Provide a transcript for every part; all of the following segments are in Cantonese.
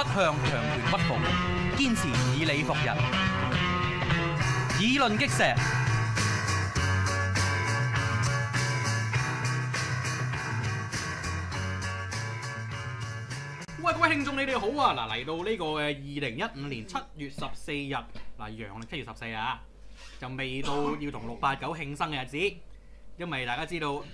向強權屈服，堅持以理服人，議論擊石。喂，各位聽眾，你哋好啊！嗱，嚟到呢個嘅2015年7月14日，嗱，陽曆7月14啊，就未到要同689慶生嘅日子，因為大家知道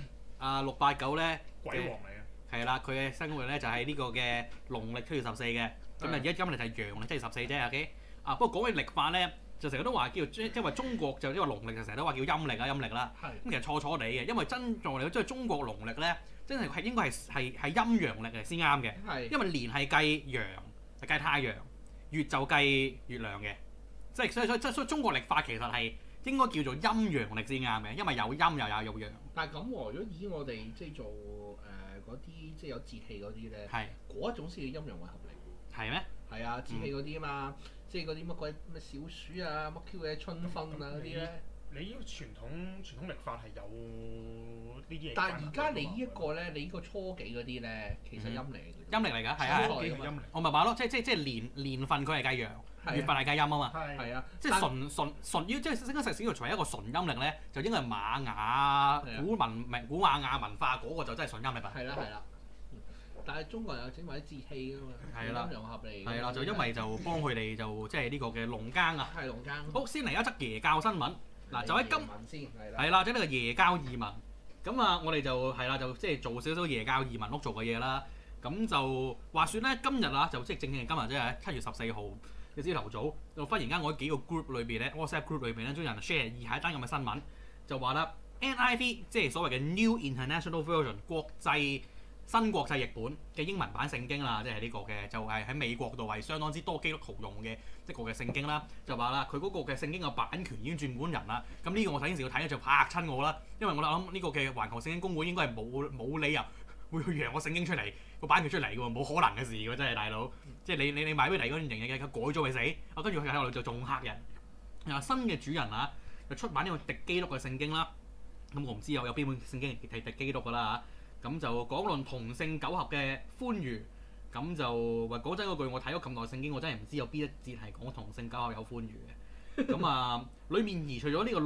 689咧， 鬼王嚟嘅， 係啦，佢嘅生活咧就係呢個嘅農曆7月14嘅，咁啊而家今日就係陽曆7月14啫，OK？不過講起曆法咧，就成日都話叫即係話中國就因為農曆就成日都話叫陰曆啦，咁其實錯錯地嘅，因為真在嚟即係中國農曆咧。真係應該係陰陽曆嚟先啱嘅，因為年係計陽，係計太陽；月就計月亮嘅，即係所以中國曆法其實係應該叫做陰陽曆先啱嘅，因為有陰又有陽。 但係咁喎，如果以我哋即係做嗰啲即係有節氣嗰啲咧，嗰一種先叫陰陽為合曆。 係咩？ 係啊，節氣嗰啲啊嘛，即係嗰啲乜鬼咩小暑啊、乜 Q 嘅春分啊嗰啲咧。 你呢個傳統曆法係有呢啲嘢。 但係而家你呢一個咧，你呢個初幾嗰啲咧，其實陰曆嚟嘅。 陰曆嚟㗎，係啊。 初幾係陰曆。 我咪話咯，即係年份佢係計陽，月份係計陰啊嘛。 係啊。 即係純，即係應該實少除一個純陰曆咧，就應該係瑪雅古瑪雅文化嗰個就真係純陰曆啦。 係啦。但係中國人有整埋啲節氣㗎嘛，陰陽合嚟。 係啦，就因為就幫佢哋就即係呢個嘅農耕啊。 係農耕。好， 先嚟一則耶教新聞。嗱，就喺係啦，即係呢個耶教移民。咁啊，我哋就係啦，就即係做少少耶教移民屋做嘅嘢啦。咁就話説咧，今日啊，就即係正今日即係7月14號嘅朝頭早，就忽然間我喺幾個 group 裏邊咧 ，WhatsApp group 裏邊咧，有人 share 以下一單咁嘅新聞，就話啦 NIV 即係所謂嘅 New International Version 新國際譯本嘅英文版聖經啦，即係呢個嘅就係喺美國度係相當之多基督徒用嘅一個嘅聖經啦，就話啦佢嗰個嘅聖經嘅版權已經轉本人啦，咁呢個我睇嗰陣時要睇咧就嚇親我啦，因為我諗呢個嘅環球聖經公會應該係冇理由會去讓個聖經出嚟個版權出嚟嘅喎，冇可能嘅事喎，真係大佬，即係你買俾嚟嗰陣嘢改咗佢死，跟住佢喺度就仲嚇人，新嘅主人啊就出版呢個敵基督嘅聖經啦，咁我唔知有邊本聖經係敵基督㗎啦嚇。咁就講論同性苟合嘅歡愉，咁就話講真嗰句，我睇咗咁耐聖經，我真係唔知有邊一節係講同性苟合有歡愉嘅。咁啊，裡面移除咗呢個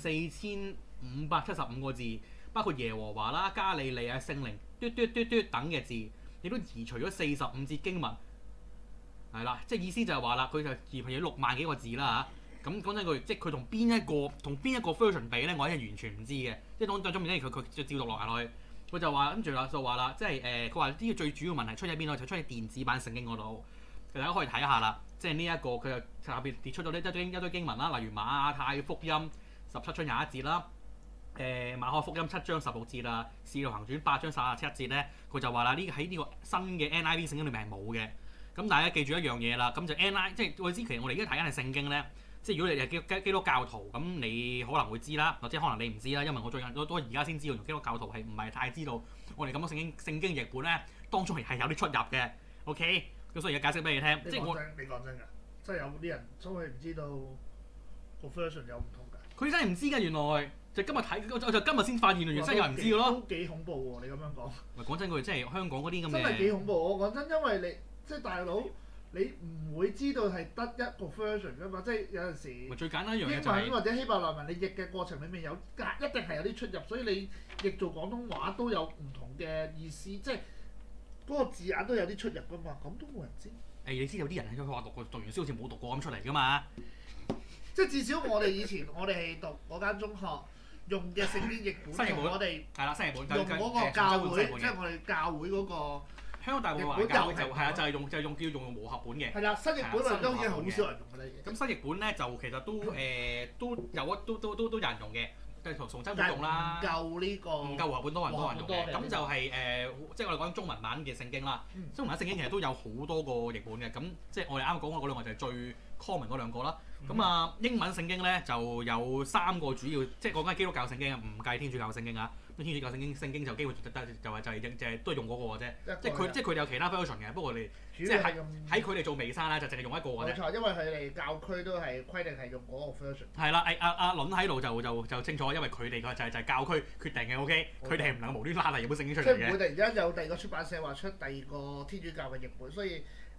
64,575個字，包括耶和華啦、加利利啊、聖靈、嘟等嘅字，亦都移除咗45節經文。係啦，即係意思就係話啦，佢就移除咗6萬幾個字啦嚇。咁講真句，即係佢同邊一個 version 比咧，我係完全唔知嘅。即係當中面咧，佢就照讀落去。佢就話跟住啦，就話啦，即係佢話呢個最主要問題出喺邊度？就出喺電子版聖經嗰度。大家可以睇下啦，即係呢一個佢就特別列出咗呢一堆經文啦，例如馬太福音17章21節啦，馬可福音7章16節啦，使徒行傳8章37節咧，佢就話啦，喺呢個新嘅 NIV 聖經裏面係冇嘅。咁大家記住一樣嘢啦，咁就 NIV 即係我知其實我哋而家睇緊係聖經咧。即係如果你係基督教徒，咁你可能會知啦，或者可能你唔知啦，因為我最近都而家先知道，基督教徒係唔係太知道我哋咁多聖經譯本咧，當中係有啲出入嘅。OK，咁所以而家解釋俾你聽。 你講真㗎，即係有啲人所謂唔知道個 version 有唔同㗎。 佢真係唔知㗎，原來就今日睇，我就今日先發現原來真係有人唔知㗎咯。 都幾恐怖喎！你咁樣講。 喂，講真句，即係香港嗰啲咁嘅。 真係幾恐怖！我講真，因為你即係大佬。你唔會知道係得一個 version 㗎嘛？即係有陣時最簡單一樣嘢英文或者希伯來文，你譯嘅過程裡面一定係有啲出入，所以你譯做廣東話都有唔同嘅意思，即係嗰個字眼都有啲出入㗎嘛。咁都冇人知。 你知有啲人喺佢話讀完書好似冇讀過咁出嚟㗎嘛？ 即係至少我哋以前我哋係讀嗰間中學用嘅聖經譯本，同我哋係啦，新譯本用嗰個教會，即係我哋教會嗰個。 香港大部分華教會就係啊，就係用和合本嘅。 係啦，新譯本啊都已經好少人用㗎啦。 咁新譯本咧就其實都有人用嘅，即係從真本用啦。 唔夠呢個。唔夠和合本多人用嘅。咁就係即係我哋講中文版嘅聖經啦。中文版聖經其實都有好多個譯本嘅。咁即係我哋啱啱講嗰兩個就係最 common 嗰兩個啦。咁啊，英文聖經咧就有3個主要，即係講緊基督教聖經啊，唔計天主教聖經啊。天主教聖經就機會就係都係用嗰個嘅啫，即係佢哋有其他 version 嘅，不過你即係喺佢哋做微山啦，就淨係用一個嘅啫。 冇錯，因為佢哋教區都係規定係用嗰個 version。 係啦，阿倫喺度就清楚，因為佢哋就係教區決定嘅 OK，佢哋係唔能夠無端拉嚟本聖經出嚟嘅。 即係唔會突然間有第二個出版社話出第二個天主教嘅譯本，所以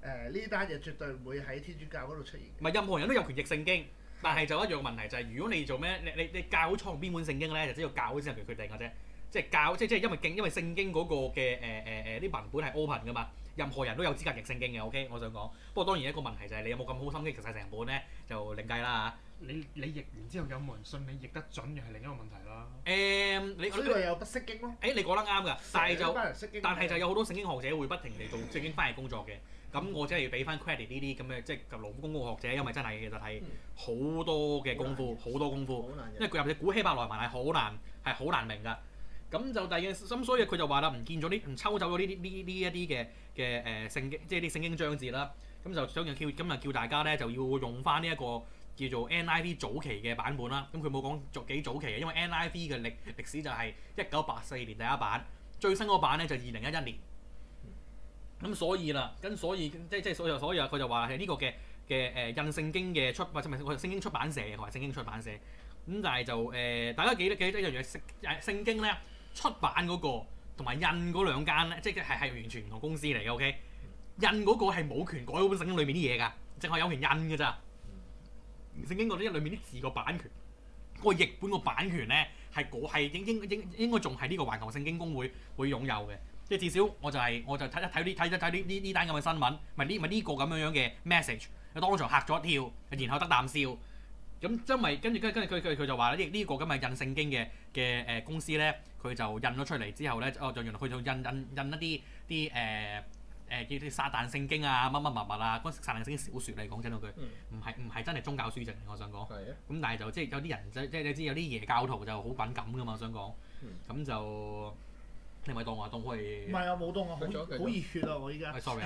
呢單嘢絕對唔會喺天主教嗰度出現。 唔係任何人都有權譯聖經，但係就一樣問題就係，如果你做咩，你教會採用邊本聖經咧，就只有教會先有權決定嘅啫。即係因為聖經嗰個嘅啲文本係 open 噶嘛，任何人都有資格譯聖經嘅。OK， 我想講。不過當然一個問題就係你有冇咁好心機譯晒成本咧，就另計啦嚇。 你譯完之後有冇人信你譯得準，又係另一個問題啦。 所以咪有不識經咯。 你講得啱㗎，但係就有好多聖經學者會不停地做聖經翻譯工作嘅。咁我真係要俾翻 credit 呢啲咁嘅即係勞苦功高學者，因為真係其實係好多嘅功夫，好多功夫。因為佢入嘅古希伯來文係好難明㗎。咁就第二件咁，所以佢就話啦，唔抽走咗呢一啲嘅聖經，即係啲聖經章節啦。咁就想叫大家咧就要用翻呢一個叫做 NIV 早期嘅版本啦。咁佢冇講幾早期嘅，因為 NIV 嘅歷史就係1984年第一版，最新嗰版咧就2011年。咁所以佢就話係呢個嘅印聖經嘅或者聖經出版社同埋聖經出版社。咁但係就大家記得一樣嘢，聖經咧出版嗰個同埋印嗰兩間咧，即係完全唔同公司嚟嘅。OK， 印嗰個係冇權改嗰本聖經裏面啲嘢㗎，淨係有權印㗎咋。聖經嗰啲裏面啲字個版權，嗰個譯本個版權咧係應該仲係呢個環球聖經公會擁有嘅。即係至少我就睇呢單咁嘅新聞，咪呢個咁樣嘅 message， 當場嚇咗一跳，然後得啖笑。咁因為跟住佢就話呢個咁嘅印聖經嘅公司咧，佢就印咗出嚟之後咧，就原來佢就印一啲叫啲撒旦聖經啊乜啊，嗰撒旦聖經小説嚟講真嗰句，唔係真係宗教書籍嚟，我想講。咁但係就即係有啲人即係你知有啲耶教徒就好敏感㗎嘛，我想講。咁就你咪當我當佢？唔係啊，冇當我好熱血啊！我依家。 sorry 啊。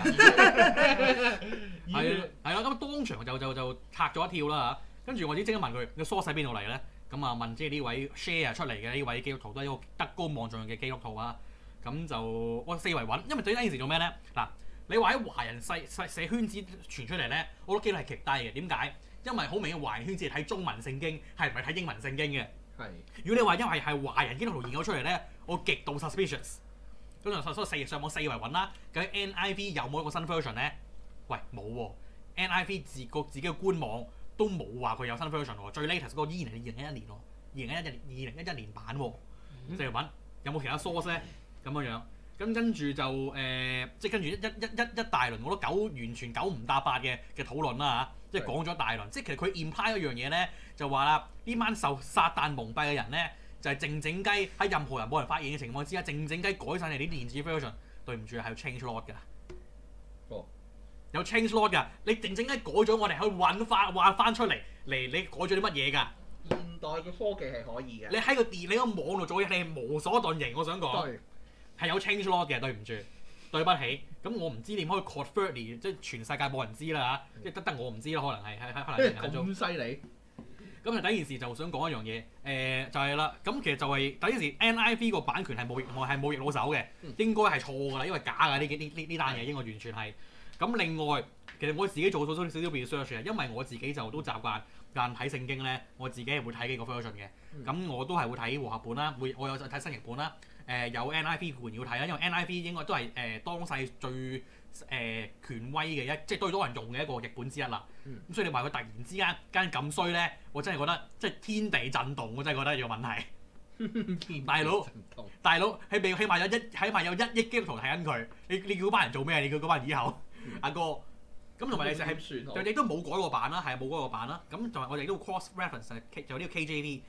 係啦，咁當場就嚇咗一跳啦嚇。跟住我即刻問佢：個 source 喺邊度嚟咧？咁啊問即係呢位 share 出嚟嘅呢位基督徒都係一個德高望重嘅基督徒啊。咁就我四圍揾，因為對呢件事做咩咧？嗱，你話喺華人社圈子傳出嚟咧，我都幾率係極低嘅。點解？因為好明顯華人圈子係睇中文聖經，係唔係睇英文聖經嘅？係。如果你話因為係華人基督徒研究出嚟咧，我極度 suspicious。咁就上網四圍揾啦，究竟 NIV 有冇一個新 version 咧？喂，冇喎。NIV 自己嘅官網都冇話佢有新 version 喎。最 latest 嗰個依然係2011年喎，2011年版喎。咁就揾有冇其他 source 咧？咁樣，咁跟住就即係跟住一大輪我都完全九唔搭八嘅討論啦嚇，即係講咗一大輪。即係其實佢 imply 一樣嘢咧，就話啦，呢班受撒旦蒙蔽嘅人咧，就係靜雞喺任何人冇人發現嘅情況之下，靜雞改晒你啲電子 version。對唔住，係有 change log 㗎。有 change log 㗎，你靜雞改咗，我哋去揾翻出嚟，你改咗啲乜嘢㗎？ 現代嘅科技係可以嘅。 你喺你個網度做嘢，你係無所遁形。我想講。係有 change log 嘅，對唔住，對不起。咁我唔知點可以 covertly， 即係全世界冇人知啦嚇，即係得我唔知啦，可能係咁犀利。 咁第一件事就想講一樣嘢，就係啦。咁其實就係第一件事 NIV 個版權係冇譯老手嘅，應該係錯㗎啦，因為假㗎呢單嘢應該完全係。咁另外，其實我自己做咗少少 research 嘅，因為我自己就都習慣睇聖經咧，我自己係會睇幾個 version 嘅。咁我都係會睇和合本啦，我有睇新譯本啦。有 NIV 固然要睇啦，因為 NIV 應該都係當世最權威嘅即係最多人用嘅一個譯本之一啦。咁所以你話佢突然之間咁衰咧，我真係覺得即係天地震動，我真係覺得有問題。大佬起碼有1億基督徒睇緊佢，你叫班人做咩？你叫嗰班人以後阿哥咁同埋你係亦都冇改過版啦，係冇改過版啦。咁同埋我哋都 cross reference 就呢個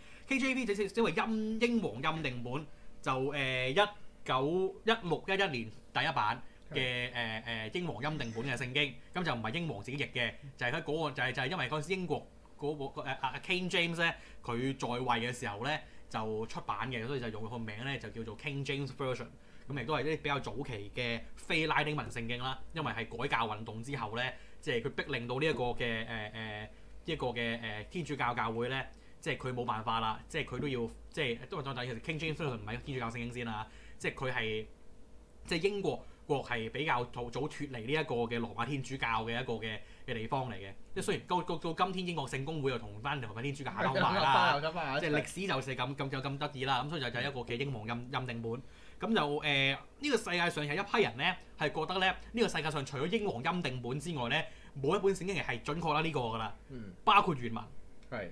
KJV 即係英皇欽定本。就1916-11年第一版嘅英皇欽定本嘅聖經，咁就唔係英皇自己譯嘅，就係喺嗰個就係因為嗰陣時英國嗰個King James 咧，佢在位嘅時候咧就出版嘅，所以就用個名咧就叫做 King James Version。咁亦都係啲比較早期嘅非拉丁文聖經啦，因為係改教運動之後咧，即係佢逼令到呢一個嘅天主教教會咧。即係佢冇辦法啦，即係佢都要，即係都話其實 King James 唔係天主教聖經先啦，即係佢係即係英國係比較早脫離呢一個嘅羅馬天主教嘅一個嘅地方嚟嘅。即係雖然到今天英國聖公會又同翻羅馬天主教打埋啦，即係歷史就係咁得意啦。咁所以就係一個嘅英皇欽定本。 咁就呢個世界上有一批人咧係覺得咧呢個世界上除咗英皇欽定本之外咧，冇一本聖經係準確啦呢個㗎啦，包括原文。 係。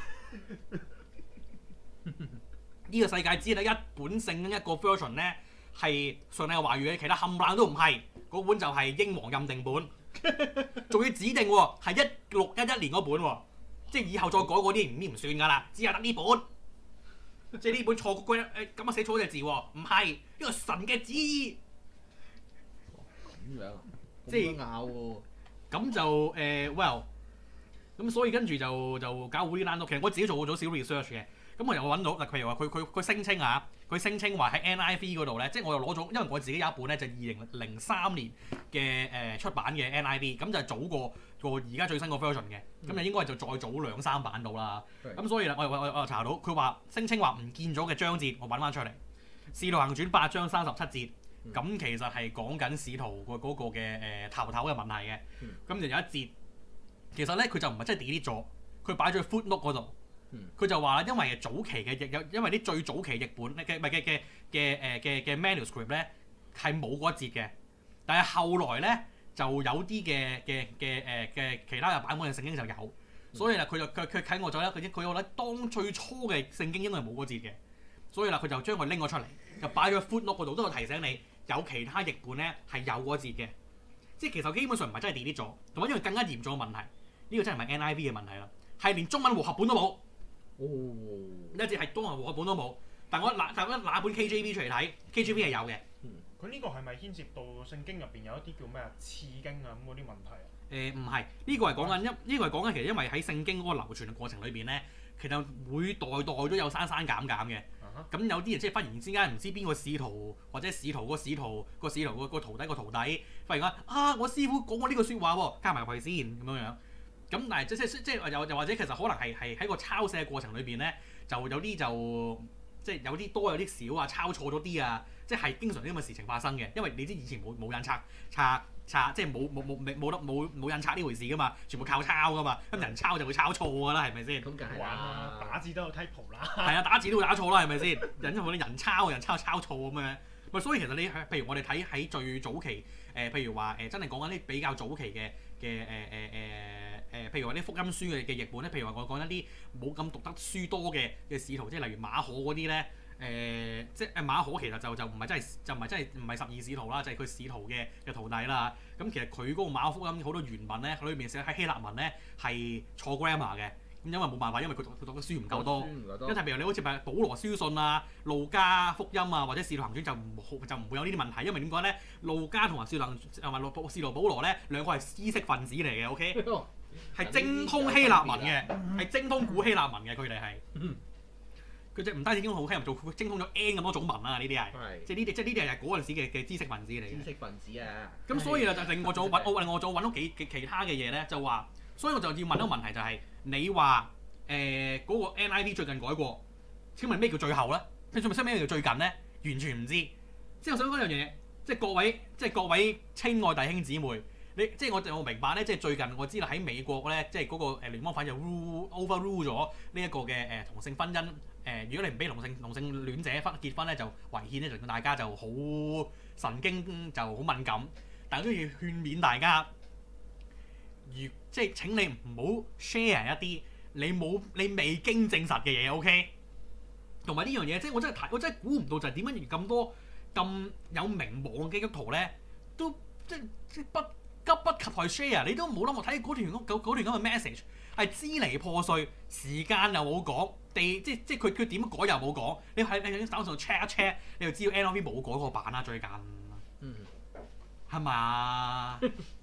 呢個世界只係得一本聖經一個 version 咧係上帝嘅話語嘅，其他冚唪唥都唔係。嗰本就係英皇欽定本，仲要指定喎係1611年嗰本喎，即係以後再改嗰啲唔算㗎啦，只係得呢本。即係呢本錯句咁樣寫錯隻字喎，唔係呢個神嘅旨意。 咁樣， 即係拗喎。 咁就well，咁所以跟住就搞 Wonderland。其實我自己做咗少 research 嘅，咁我又揾到嗱，譬如話佢聲稱啊，佢聲稱話喺 NIV 嗰度咧，即係我又攞咗，因為我自己有一本咧就2003年嘅出版嘅 NIV，咁就係早過而家最新個 version 嘅，咁就應該係就再早2-3版到啦。咁所以啦，我又查到佢話聲稱話唔見咗嘅章節，我揾翻出嚟，《使徒行傳》8章37節。咁其實係講緊使徒嗰個嘅頭嘅問題嘅，咁就有一節，其實咧佢就唔係真係 delete 咗，佢擺咗喺 footnote 嗰度，佢就話啦，因為早期嘅因為啲最早期譯本嘅 manuscript 咧係冇嗰一節嘅，但係後來咧就有啲嘅其他嘅版本嘅聖經就有，所以啦佢睇我咗咧，佢覺得當最初嘅聖經應該係冇嗰節嘅，所以啦佢就將佢拎咗出嚟，就擺咗喺 footnote 嗰度，都係提醒你。有其他譯本咧係有嗰節嘅，即係其實基本上唔係真係 delete 咗，同埋因為更加嚴重嘅問題，呢個真係唔係 NIV 嘅問題啦，係連中文和合本都冇。一節係中文和合本都冇，但我拿本 KJV 出嚟睇 ，KJV 係有嘅。 佢呢個係咪牽涉到聖經入邊有一啲叫咩啊次經啊咁嗰啲問題啊？ 唔係，呢個係講緊其實因為喺聖經嗰個流傳嘅過程裏邊咧，其實每代都有刪減嘅。咁有啲人即係忽然之間唔知邊個使徒或者使徒個徒弟忽然間我師傅講過呢個説話喎，加埋佢先咁樣。咁但係即係又或者其實可能係喺個抄寫嘅過程裏邊咧，就有啲即係有啲多有啲少啊，抄錯咗啲啊，即係經常啲咁嘅事情發生嘅。因為你知以前冇印刷即係冇印刷呢回事噶嘛，全部靠抄噶嘛，咁人抄就會抄錯㗎啦，係咪先？ 咁梗係啦，打字都有 typo 啦。 係啊，打字都會打錯啦，係咪先？人抄抄錯咁樣。咪所以其實你譬如我哋睇喺最早期譬如話真係講緊啲比較早期嘅譬如話啲福音書嘅譯本咧，譬如話我講一啲冇咁讀得書多嘅使徒，即係例如馬可嗰啲咧。即係馬可其實就唔係真係唔係12使徒啦，就係佢使徒嘅徒弟啦。咁其實佢嗰個馬可福音好多原文咧，佢裏面寫喺希臘文咧係錯 grammar 嘅。咁因為冇辦法，因為佢讀嘅書唔夠多。因為譬如你好似保羅書信啊、路加福音啊或者使徒行傳就唔會有呢啲問題，因為點講咧？路加同埋使徒保羅咧兩個係知識分子嚟嘅 ，OK 係精通希臘文嘅，係精通古希臘文嘅，佢哋係。佢即係唔單止精通好，佢仲精通咗 N 咁多種文啊！呢啲係，即係呢啲係嗰陣時嘅知識分子嚟嘅。 知識分子啊！ 咁所以啦，就另外仲揾到其他嘅嘢咧，就話，所以我就要問一個問題，就係你話嗰個 NIV 最近改過，請問咩叫最後咧？你仲咪識咩叫最近咧？完全唔知。即係我想講一樣嘢，即係各位親愛弟兄姊妹，即係我明白咧，即係最近我知道喺美國咧，即係嗰個聯邦法就 overrule 咗呢一個嘅同性婚姻。如果你唔俾同性戀者結婚咧，就違憲咧，就大家就好神經就好敏感。但係都要勸勉大家，即係請你唔好 share 一啲你未經證實嘅嘢 ，OK？ 同埋呢樣嘢，即係我真係估唔到就係點解咁多咁有名望嘅基督徒咧，都即係不急不及待 share， 你都冇諗過睇嗰段咁嘅 message 係支離破碎，時間又冇講。即係佢點改又冇講，你喺手上 check 一 check， 你就知道 NIV 冇改過版啦最近，係咪啊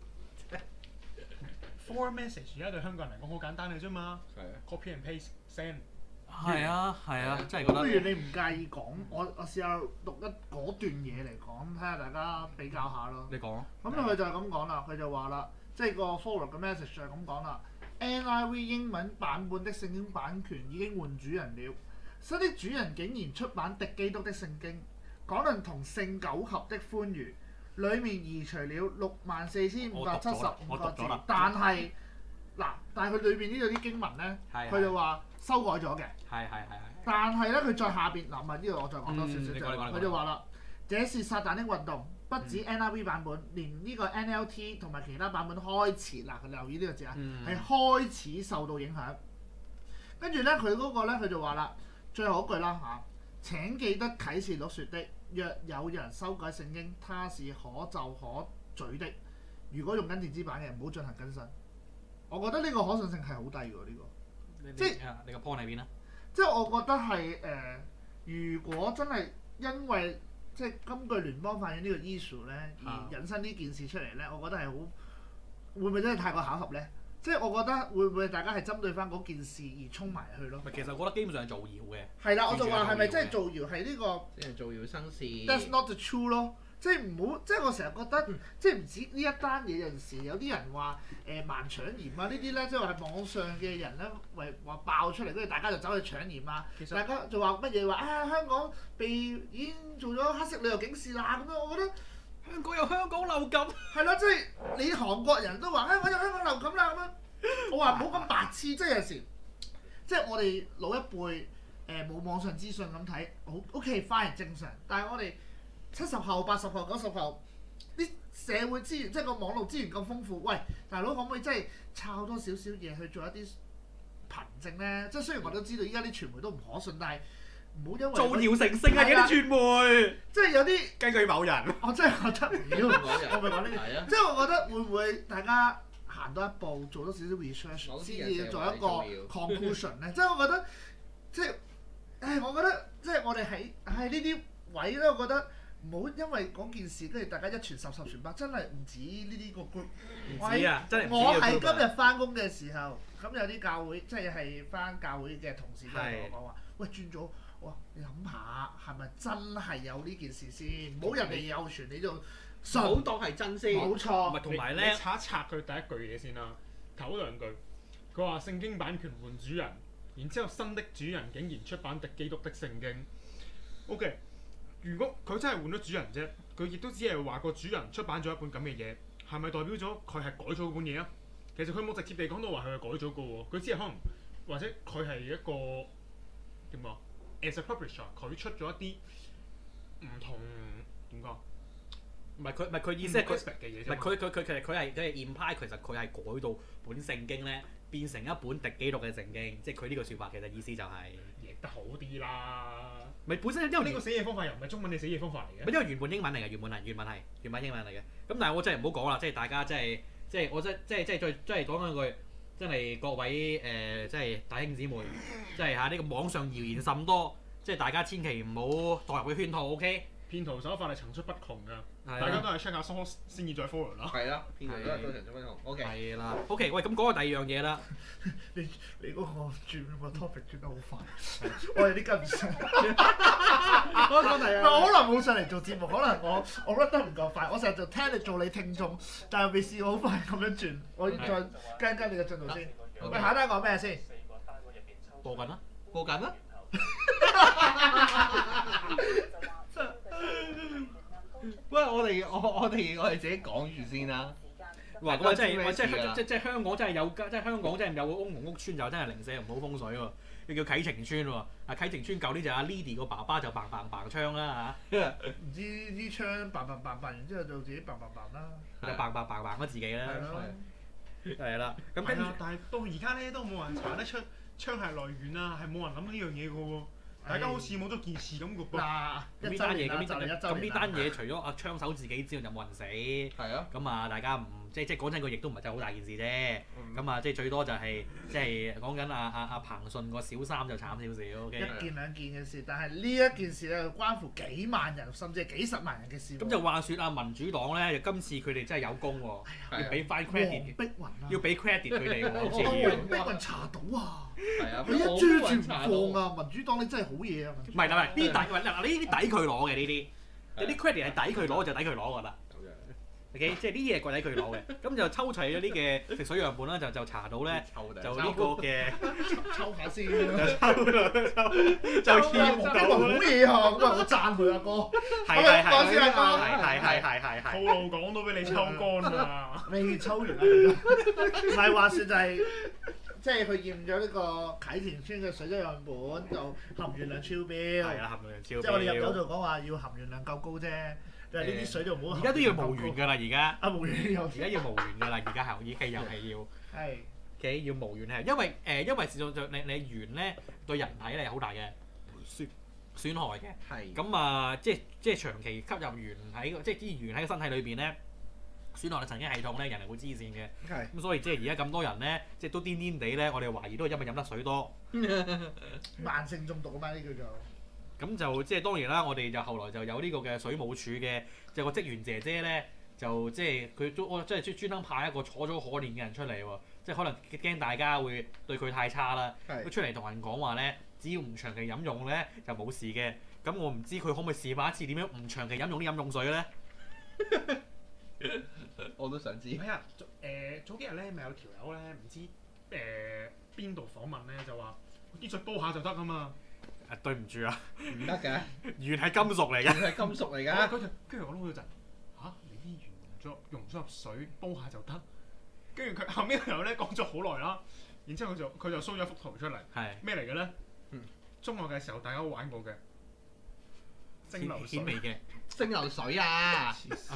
？Forward message 而家對香港人嚟講好簡單嘅啫嘛，copy and paste send。 係啊，真係覺得。 不如你唔介意講，我試下讀一嗰段嘢嚟講，睇下大家比較下咯。 你講。 咁佢就係咁講啦，佢就話啦，即係個 forward 嘅 message 就係咁講啦。NIV 英文版本的聖經版權已經換主人了，新的主人竟然出版敵基督的聖經，講論同性苟合的歡愉，裡面移除了64,575個字，但係佢裏邊呢度啲經文咧，佢就話修改咗嘅。但係咧，佢再下邊唔係呢度，我再講多少少就係佢就話啦， 這是撒旦的運動，不止 NRV 版本，連呢個 NLT 同埋其他版本開始嗱，留意呢個字啊，係開始受到影響。跟住咧，佢嗰個咧，佢就話啦，最後嗰句啦嚇，請記得啟示錄說的，若有人修改聖經，他是可就可嘴的。如果用緊電子版嘅，唔好進行更新。我覺得呢個可信性係好低喎，呢個。即係你個 point 喺邊啊？ 即係我覺得係如果真係因為即係根據聯邦法院呢個 issue 咧，而引申呢件事出嚟咧，我覺得係好會唔會真係太過巧合咧？即係我覺得會唔會大家係針對翻嗰件事而衝埋去咯？ 其實我覺得基本上係造謠嘅。 係啦，我就話係咪真係造謠係呢個？ 即係造謠生事。 That's not the true 咯。即係唔好，即係我成日覺得，即係唔止呢一單嘢有陣時有啲人話盲搶鹽啊呢啲咧，即係話係網上嘅人咧，話爆出嚟，跟住大家就走去搶鹽啊！大家就話乜嘢話啊香港已經做咗黑色旅遊警示啦咁樣，我覺得香港有香港流感。 係啦，即係你韓國人都話香港有香港流感啦咁樣，我話唔好咁白痴，即係有時即係我哋老一輩冇網上資訊咁睇，好 OK fine 正常，但係我哋70後、80後、90後啲社會資源，即係個網絡資源咁豐富，喂，大佬可唔可以真係抄多少少嘢去做一啲憑證咧？即係雖然我都知道依家啲傳媒都唔可信，但係唔好因為造謠成性啊！有啲傳媒，即係有啲根據某人， 我真係覺得，我咪講呢啲，即係我覺得會唔會大家行多一步，做多少少 research 先至做一個 conclusion 咧？即係我覺得，即係我覺得即係我哋喺呢啲位咧，我覺得。唔好因為嗰件事，跟住大家一傳十，十傳百，真係唔止呢啲個 group。 唔止啊！真係唔止我係今日翻工嘅時候，咁有啲教會，即係翻教會嘅同事都同我講話，喂轉咗，哇！你諗下係咪真係有呢件事先？唔好人哋有傳你就信， 唔好當係真先。 冇錯。 同埋咧， 你拆一拆佢第一句嘢先啦，頭兩句，佢話聖經版權換主人，然之後新的主人竟然出版敵基督的聖經。OK。如果佢真係換咗主人啫，佢亦都只係話個主人出版咗一本咁嘅嘢，係咪代表咗佢係改咗嗰本嘢啊？其實佢冇直接地講到話佢係改咗嘅喎，佢只係可能或者佢係一個點講 as a publisher， 佢出咗一啲唔同點講？ 唔係佢意思係佢其實佢係 imply 其實佢係改到本聖經咧變成一本敵基督嘅聖經，即係佢呢個説法其實意思就係譯得好啲啦。 咪本身因為呢個寫嘢方法又唔係中文嘅寫嘢方法嚟嘅。 因為原本英文嚟嘅，原本英文嚟嘅。咁但係我真係唔好講啦，即係大家即係我即係再講兩句，真係各位即係弟兄姊妹，即係呢個網上謠言甚多，即係大家千祈唔好墮入去圈套 ，OK？ 騙徒手法係層出不窮㗎，大家都係 check 下 source 先至再 follow 啦。 係啦，騙徒都係都層出不窮。OK。係啦 ，OK， 喂，咁講個第二樣嘢啦。 你嗰個轉個 topic 轉得好快，我有啲跟唔上。我講第二樣，我可能冇上嚟做節目，可能我 run 得唔夠快，我成日就聽你做你聽眾，但係未試過好快咁樣轉，我要再跟你嘅進度先。喂，下單講咩先？ 播緊啦， 播緊啦。喂，我哋自己講住先啦。 哇！咁啊，即係香港真係有即係香港真係有個公共屋邨就真係零舍唔好風水喎，叫啟晴邨喎。啊，啟晴邨舊年就阿 Lily 個爸爸就嘭槍啦嚇。 唔知啲槍嘭完之後就自己嘭啦。 就嘭咗自己啦。係啦。咁跟住， 但係到而家咧都冇人查得出槍係來源啊，係冇人諗呢樣嘢嘅喎。大家好似冇咗件事咁嘅噃。 嗱， 呢單嘢咁呢單嘢除咗阿槍手自己之外，就冇人死。 係啊。 咁啊，大家唔即係講真，佢亦都唔係真係好大件事啫。咁啊，即係最多就係即係講緊阿彭順個小三就慘少少。 一件兩件嘅事，但係呢一件事咧，關乎幾萬人甚至係幾十萬人嘅事。 咁就話説啊，民主黨咧，今次佢哋真係有功喎，要俾翻 credit，要俾 credit 佢哋喎，好似要。 黃碧雲查到啊！ 係啊， 佢一追住唔放啊！民主黨你真係好嘢啊！ 唔係呢啲抵佢攞嘅呢啲，有啲 credit 係抵佢攞就抵佢攞㗎啦。OK， 即係呢啲嘢貴抵佢攞嘅，咁就抽齊咗啲嘅食水樣本啦，就查到咧，就呢個嘅抽下先， 就牽到好嘢啊！咁啊，我讚佢阿哥， 係， 套路講到俾你抽乾啊！ 未抽完啊！唔係話説就係即係佢驗咗呢個啟田村嘅水質樣本，就含鉛量超標。 係啦，含鉛量超標。 即係我哋入酒就講話要含鉛量夠高啫，但係呢啲水就唔好。 而家都要無鉛㗎啦，而家。 啊無鉛有。 而家要無鉛㗎啦，而家係又係要。 係。 嘅要無鉛係，因為事實上你鉛咧對人體咧有好大嘅損害嘅。 係。 咁啊，即係長期吸入鉛喺即係啲鉛喺個身體裏邊咧，損害你神經系統咧，人係會黐線嘅。 係。 咁所以即係而家咁多人咧，即係都癲癲地咧，我哋懷疑都係因為飲得水多。 慢性中毒啊嘛，呢叫做。 咁就即係當然啦，我哋就後來就有呢個嘅水務署嘅，就個職員姐姐咧，就即係佢都即係專登派一個楚楚可憐嘅人出嚟喎，即係可能驚大家會對佢太差啦，都出嚟同人講話咧，只要唔長期飲用咧就冇事嘅。咁我唔知佢可唔可以示範一次點樣唔長期飲用啲飲用水咧？ 我都想知。 係啊，早幾日咧咪有條友咧唔知邊度訪問咧就話啲水煲下就得啊嘛。 對唔住啊， 唔得嘅， 鉛係金屬嚟㗎。 係金屬嚟㗎。 跟住我撈咗陣嚇，你啲鉛溶咗入水煲下就得。跟住佢後尾又咧講咗好耐啦，然之後佢就 show 咗幅圖出嚟，係咩嚟嘅咧？中學嘅時候大家都玩過嘅蒸餾水嘅蒸餾水啊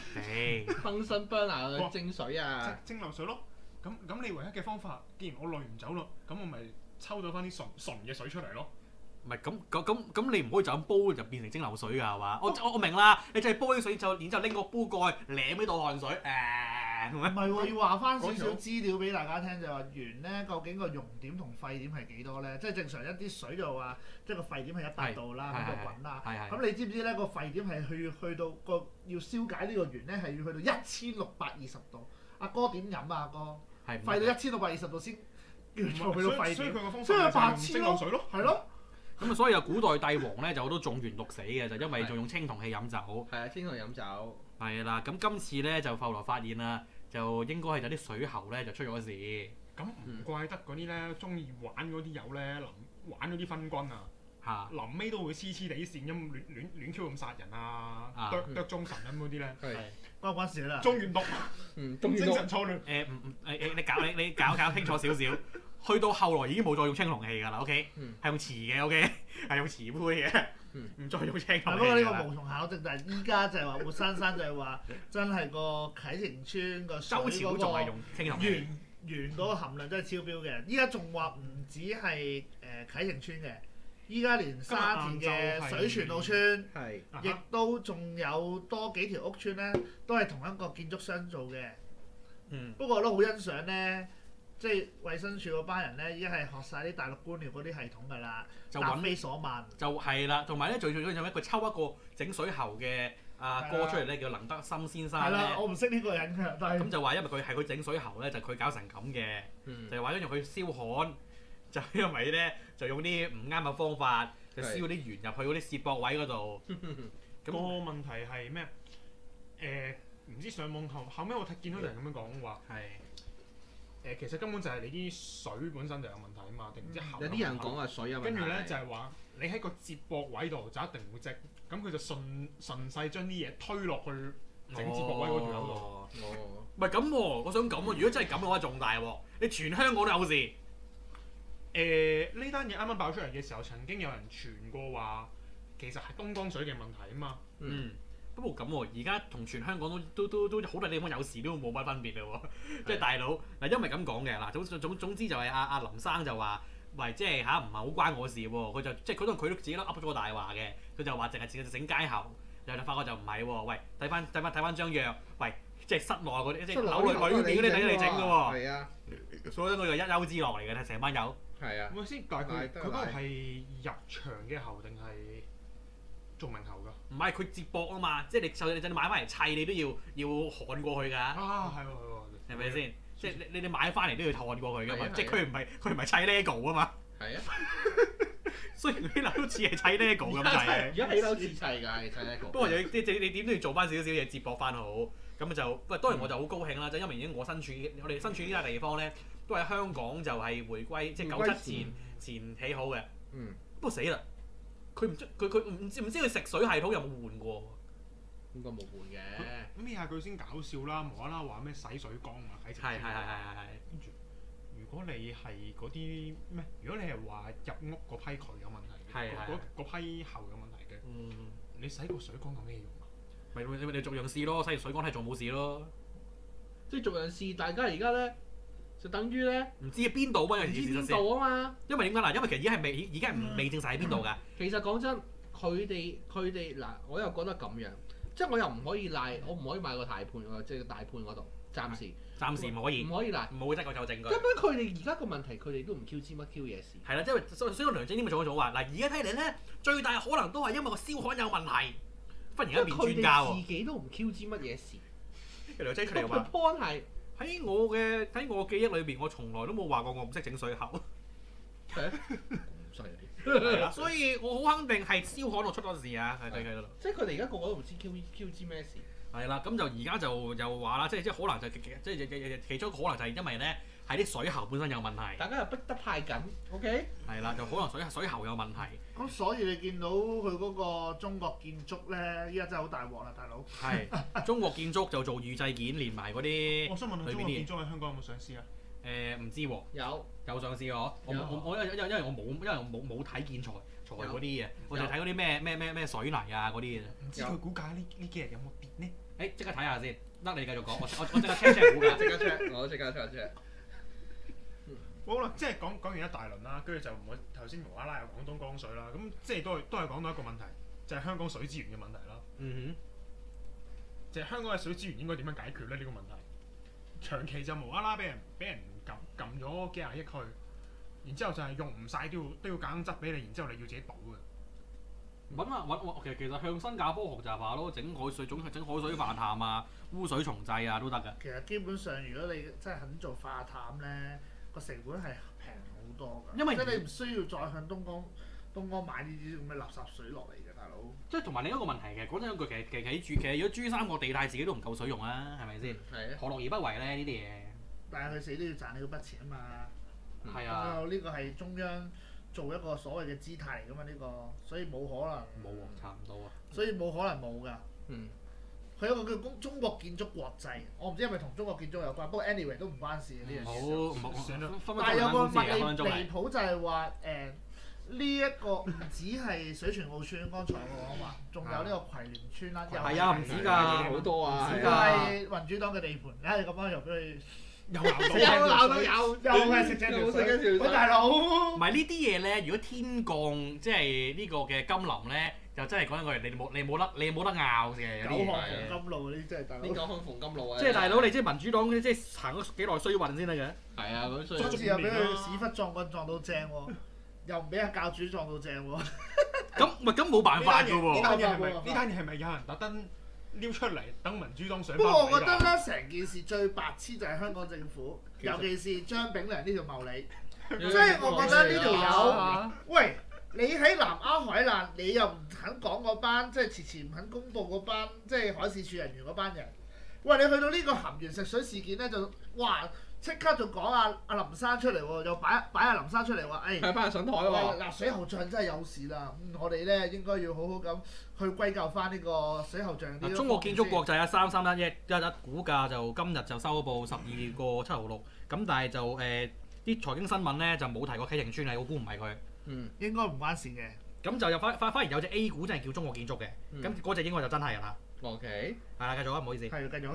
，function burner 嘅蒸水啊， 蒸餾水咯。咁你唯一嘅方法，既然我濾唔走咯，咁我咪抽咗翻啲純嘅水出嚟咯。 唔係咁你唔可以就咁煲就變成蒸餾水㗎係嘛？我明啦，你就係煲啲水然之後拎個煲蓋舐呢度汗水唔係喎，要話翻少少資料俾大家聽，就係話鉛咧究竟個熔點同沸點係幾多咧？即係正常一啲水就話，即係個沸點係100度啦，咁就滾啦。咁你知唔知咧個沸點係去到個要消解呢個鉛咧係要去到1620度？阿哥點飲啊？阿哥沸到1620度先叫做去到沸點， 所以佢個方法就係白痴咯， 係咯。 咁啊，所以有古代帝王咧就好多中鉛毒死嘅，就因為仲用青銅器飲酒。 係啊，青銅飲酒。係啦，咁今次咧就後來發現啦，就應該係有啲水喉咧就出咗事。 咁唔怪得嗰啲咧中意玩嗰啲友咧，玩嗰啲昏君啊，臨尾都會黐黐地線咁亂 Q 咁殺人啊，剁忠臣咁嗰啲咧， 關事啦。 中鉛毒，精神錯亂。 你搞清楚少少。去到後來已經冇再用青銅器㗎啦 ，OK，係用瓷嘅 ，OK，係用瓷杯嘅，唔再用青銅器。 不過呢個無從考證，但係依家就係話活生生就係話真係個啟田村個水嗰個鉛嗰個含量真係超標嘅。依家仲話唔止係啟田村嘅，依家連沙田嘅水泉澳村，亦都仲有多幾條屋村咧，都係同一個建築商做嘅。不過我都好欣賞咧。即係衛生署嗰班人咧，已經係學晒啲大陸官僚嗰啲系統㗎啦，就答非所問。就係啦，同埋咧最重要佢抽一個整水喉嘅哥出嚟咧，叫能德森先生咧。係啦，我唔識呢個人㗎，但係咁就話因為佢係佢整水喉咧，就佢搞成咁嘅，就係話因為佢燒焊，就因為咧就用啲唔啱嘅方法，就燒啲鉛入去嗰啲接駁位嗰度。 個問題係咩？唔知上網後尾我見到人咁樣講話。其實根本就係你啲水本身就有問題啊嘛，定唔知喉有啲人講話水有問題。跟住咧就係話你喺個接駁位度就一定會積，咁佢就順勢將啲嘢推落去整接駁位嗰條友度。 唔係咁喎，我想咁喎，如果真係咁嘅話，仲大喎！你全香港都有事。 呢單嘢啱啱爆出嚟嘅時候，曾經有人傳過話，其實係東江水嘅問題啊嘛。 不過咁喎，而家同全香港都好大地方有時都冇乜分別嘞喎，即係大佬嗱，因為咁講嘅嗱，總之就係阿林生就話，喂，即係唔係好關我事喎，佢就即係佢都自己都噏咗個大話嘅，佢就話淨係整街喉，然後發覺就唔係喎，喂，睇翻張約，喂，即係室內嗰啲，即係樓裏面嗰啲睇你整嘅喎，係啊，所以我就一丘之貉嚟嘅，成班友。係啊。 咁先，但係佢嗰個係入場嘅喉定係做明喉㗎？ 唔係佢接駁啊嘛，即係你買翻嚟砌，你都要焊過去㗎。 啊，係喎， 係咪先？即係你買翻嚟都要焊過去㗎嘛。即係佢唔係砌 LEGO 啊嘛。係啊。雖然啲樓都似係砌 LEGO 咁滯。 而家起樓似砌㗎，砌 LEGO。 不過你點都要做翻少少嘢接駁翻好，咁就不過當然我就好高興啦，就因為已經我哋身處呢笪地方咧，都係香港就係回歸即係97前起好嘅。不過死啦！佢唔知佢食水系統有冇換過？ 應該冇換嘅。 咁呢下佢先搞笑啦，無啦啦話咩洗水缸啊，喺係。跟住，如果你係嗰啲咩？如果你係話入屋嗰批渠有問題嘅，嗰批喉有問題嘅，你洗個水缸有咩用啊？ 咪你逐樣試咯，洗水缸係仲冇事咯。 即係逐樣試，大家而家咧就等於咧唔知邊度啊？ 唔知邊度啊嘛。 因為點解嗱？因為其實而家係未證實喺邊度㗎。 其實講真，佢哋嗱，我又覺得咁樣，即係我又唔可以賴，我唔可以買個大判喎，即係個大判嗰度，暫時唔可以， 唔可以賴， 冇得個有證據。 根本佢哋而家個問題，佢哋都唔 Q 知乜 Q 嘢事。 係啦，即係所以梁振英咪做咗話嗱，而家睇嚟咧，最大可能都係因為個燒焊有問題。忽然間變專家喎， 自己都唔 Q 知乜嘢事。 梁振英出嚟話。 個 point 係喺我記憶裏邊，我從來都冇話過我唔識整水喉。 係唔犀利。 係啦，所以我好肯定係燒焊度出咗事啊！係喺度。 即係佢哋而家個個都唔知 Q 知咩事。 係啦，咁就而家就又話啦，即係可能就其中一個可能就係因為咧係啲水喉本身有問題。 大家又逼得太緊 ，OK？ 係啦，就可能水喉有問題。 咁所以你見到佢嗰個中國建築咧，依家真係好大鑊啦，大佬。 係中國建築就做預製件，連埋嗰啲。 我想問下中國建築喺香港有冇上市啊？ 唔知喎。有上市喎，因為我冇睇建材嗰啲嘢，我就睇嗰啲咩水泥啊嗰啲嘢。 唔知佢估價呢幾日有冇跌呢？ 誒，即刻睇下先，得你繼續講，我即刻 check 估價， 即刻 check，我即刻 check。 好啦，即係講完一大輪啦，跟住就唔好頭先無啦啦又講東江水啦，咁即係都係講到一個問題，就係香港水資源嘅問題啦。就係香港嘅水資源應該點樣解決咧？呢個問題長期就無啦啦俾人撳咗幾廿億去，然之後就係用唔晒都要夾硬執俾你，然之後你要自己補嘅。 其實向新加坡學習下咯，整海水化淡啊、污水重製啊都得㗎。 其實基本上，如果你真係肯做化淡咧，個成本係平好多㗎。 因為即係你唔需要再向東江買呢啲咁嘅垃圾水落嚟嘅，大佬。 即係同埋另一個問題嘅，講真一句，其實如果珠三角地帶自己都唔夠水用啊，係咪先？ 係啊。 何樂而不為咧？呢啲嘢。但係佢死都要賺呢筆錢啊嘛。 係啊。 呢個係中央做一個所謂嘅姿態嚟㗎嘛，呢個，所以冇可能。 冇喎，差唔多啊。 所以冇可能冇㗎。佢有個叫中國建築國際，我唔知係咪同中國建築有關，不過 anyway 都唔關事嘅呢樣嘢。但係有個離譜就係話呢一個唔止係水泉澳村，剛才我講話，仲有呢個葵聯村啦，又係啊，唔止㗎， 好多啊， 又係民主黨嘅地盤，你咁樣又俾佢又鬧到又係食正條水，喂大佬！ 唔係呢啲嘢咧，如果天降即係呢個嘅甘霖咧，就真係講緊句，你冇得拗嘅。 九項馮金路嗰啲真係大佬。 邊九項馮金路啊？ 即係大佬，你即係民主黨即係行咗幾耐衰運先得嘅。 係啊，嗰衰。 今次又俾佢屎忽撞棍撞到正喎，又唔俾阿教主撞到正喎。 咁冇辦法㗎喎。 呢單嘢係咪有人特登撩出嚟等民主黨上？ 不過我覺得咧，成件事最白痴就係香港政府，尤其是張炳良呢條茂利。即係我覺得呢條友，喂，你喺南丫海難，你又唔肯講嗰班，即係遲遲唔肯公佈嗰班，即係海事處人員嗰班人。喂，你去到呢個鹹魚食水事件咧，就哇即刻就講阿林生出嚟喎，又擺阿林生出嚟話，誒， 係翻上台喎。 嗱，水喉匠真係有事啦，我哋咧應該要好好咁去歸咎翻呢個水喉匠啲。 中國建築國際啊，3311股價就今日就收報12個7毫6，咁但係就啲財經新聞咧就冇提過啟晴邨嘅，我估唔係佢。 應該唔關事嘅。 咁就反而有隻 A 股真係叫中國建築嘅，咁嗰隻應該就真係啦。 OK。 係啦，繼續啊，唔好意思。 係，繼續。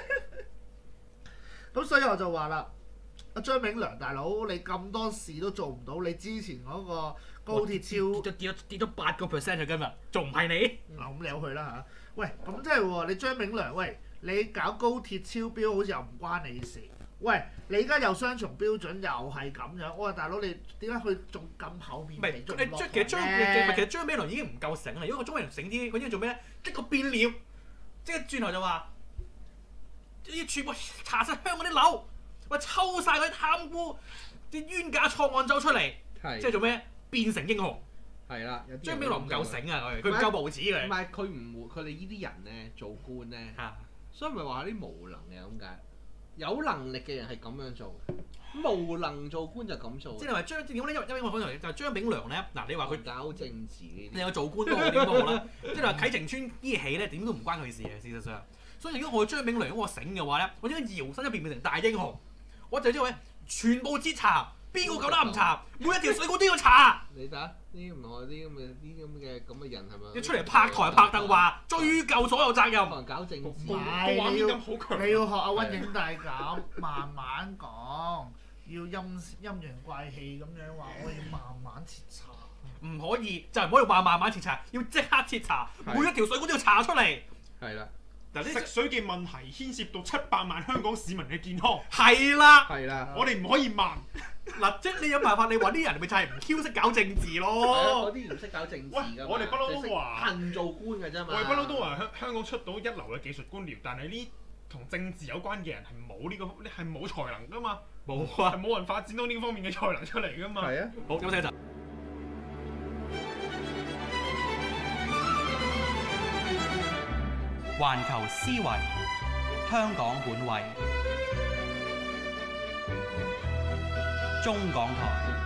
咁所以我就話啦，阿張炳良大佬，你咁多事都做唔到，你之前嗰個高鐵超跌咗8%今日，仲唔係你？ 咁你由佢啦嚇。喂，咁即係喎，你張炳良，喂，你搞高鐵超標好似又唔關你事。喂，你而家又雙重標準，又係咁樣。我話大佬，你點解佢仲咁厚面皮做落咧？ 其實張炳良已經唔夠醒啦。如果個張炳良醒啲，佢應該做咩咧？即個變臉，即係轉頭就話要全部查實香港啲樓，喂抽晒佢貪污啲冤假錯案走出嚟，即係做咩？變成英雄。 係啦， 張炳良唔夠醒啊！佢唔夠無恥嘅。 唔係佢唔會，佢哋呢啲人咧做官咧，所以咪話啲無能嘅咁解。有能力嘅人係咁樣做，無能做官就咁做。即係話點解咧？因為我講就係張炳良咧，嗱你話佢搞政治呢啲， 你有做官都好點都好啦。即係話啟晴邨依起咧，點都唔關佢事嘅事實上。所以如果我張炳良如果我醒嘅話咧，我應該搖身一變成大英雄。我就知道咧， 全部徹查，邊個夠膽唔查？每一條水管都要查。 你睇下啲唔係啲咁嘅人係咪？ 一出嚟拍台拍凳話追究所有責任， 可能搞政治。 唔係畫面感好強。 你要學阿溫影大咁，慢慢講，要陰陽怪氣咁樣話，我要慢慢徹查。 唔可以就唔可以話慢慢徹查，要即刻徹查，每一條水管都要查出嚟。 係啦。 嗱，食水嘅問題牽涉到700萬香港市民嘅健康。 係啦， 係啦， 我哋唔可以慢。 嗱，即係你有辦法，你話啲人咪就係唔 Q 識搞政治咯。 嗰啲唔識搞政治㗎嘛。 我哋不嬲都話恨做官㗎啫嘛。 我哋不嬲都話香港出到一流嘅技術官僚，但係呢同政治有關嘅人係冇呢個係冇才能㗎嘛。 冇啊， 係冇人發展到呢方面嘅才能出嚟㗎嘛。 係啊。 好，休息一陣。環球思維，香港本位，中港台。